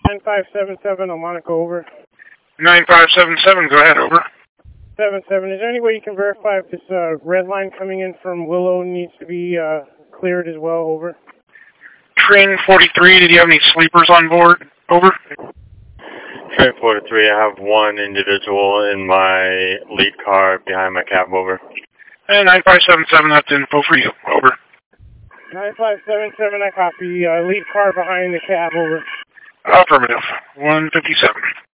9577 on Monaco, over. 9577, go ahead, over. 77, is there any way you can verify if this red line coming in from Willow needs to be cleared as well, over? Train 43, did you have any sleepers on board? Over. Train 43, I have one individual in my lead car behind my cab, over. And 9577, that's info for you, over. 9577, I copy. Lead car behind the cab, over. Affirmative. 157.